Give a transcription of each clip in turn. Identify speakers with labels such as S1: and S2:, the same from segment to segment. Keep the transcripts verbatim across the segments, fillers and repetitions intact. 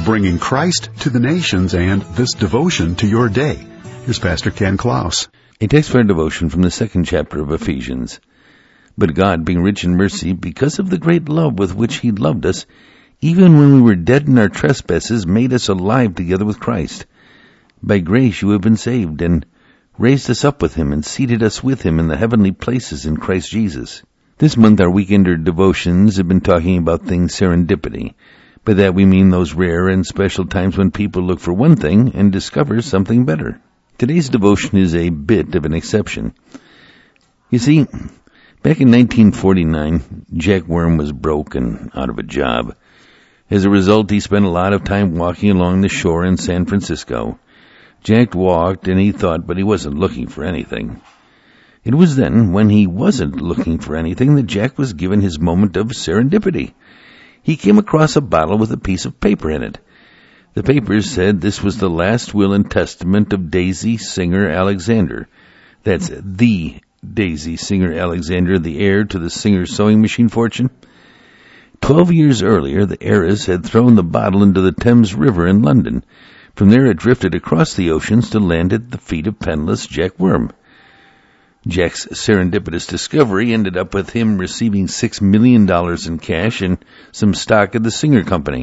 S1: bringing Christ to the nations and this devotion to your day. Here's Pastor Ken Klaus.
S2: A text for our devotion from the second chapter of Ephesians. But God, being rich in mercy, because of the great love with which He loved us, even when we were dead in our trespasses, made us alive together with Christ. By grace you have been saved, and raised us up with Him, and seated us with Him in the heavenly places in Christ Jesus. This month our weekender devotions have been talking about things serendipity. By that we mean those rare and special times when people look for one thing and discover something better. Today's devotion is a bit of an exception. You see, back in nineteen forty-nine, Jack Worm was broke and out of a job. As a result, he spent a lot of time walking along the shore in San Francisco. Jack walked and he thought, but he wasn't looking for anything. It was then, when he wasn't looking for anything, that Jack was given his moment of serendipity. He came across a bottle with a piece of paper in it. The papers said this was the last will and testament of Daisy Singer Alexander. That's the Daisy Singer Alexander, the heir to the Singer sewing machine fortune. Twelve years earlier, the heiress had thrown the bottle into the Thames River in London. From there it drifted across the oceans to land at the feet of penniless Jack Worm. Jack's serendipitous discovery ended up with him receiving six million dollars in cash and some stock of the Singer Company.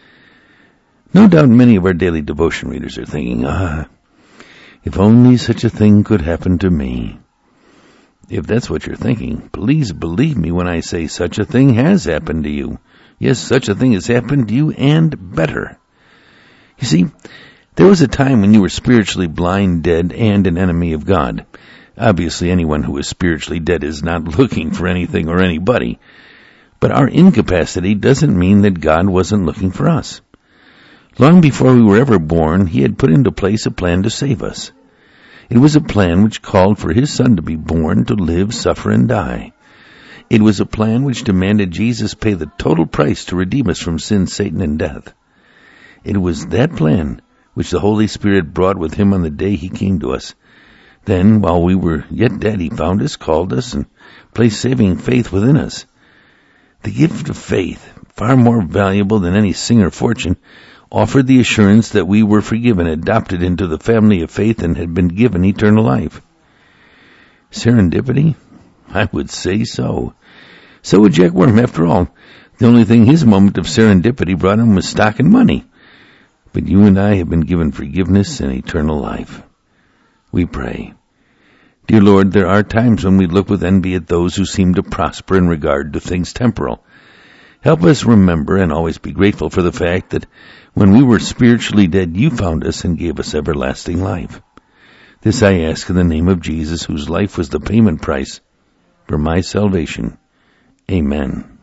S2: No doubt many of our daily devotion readers are thinking, ah, if only such a thing could happen to me. If that's what you're thinking, please believe me when I say such a thing has happened to you. Yes, such a thing has happened to you, and better. You see, there was a time when you were spiritually blind, dead, and an enemy of God. Obviously, anyone who is spiritually dead is not looking for anything or anybody. But our incapacity doesn't mean that God wasn't looking for us. Long before we were ever born, He had put into place a plan to save us. It was a plan which called for His Son to be born, to live, suffer, and die. It was a plan which demanded Jesus pay the total price to redeem us from sin, Satan, and death. It was that plan which the Holy Spirit brought with Him on the day He came to us. Then, while we were yet dead, He found us, called us, and placed saving faith within us. The gift of faith, far more valuable than any Singer fortune, offered the assurance that we were forgiven, adopted into the family of faith, and had been given eternal life. Serendipity? I would say so. So would Jack Worm, after all. The only thing his moment of serendipity brought him was stock and money. But you and I have been given forgiveness and eternal life. We pray. Dear Lord, there are times when we look with envy at those who seem to prosper in regard to things temporal. Help us remember and always be grateful for the fact that when we were spiritually dead, You found us and gave us everlasting life. This I ask in the name of Jesus, whose life was the payment price for my salvation. Amen.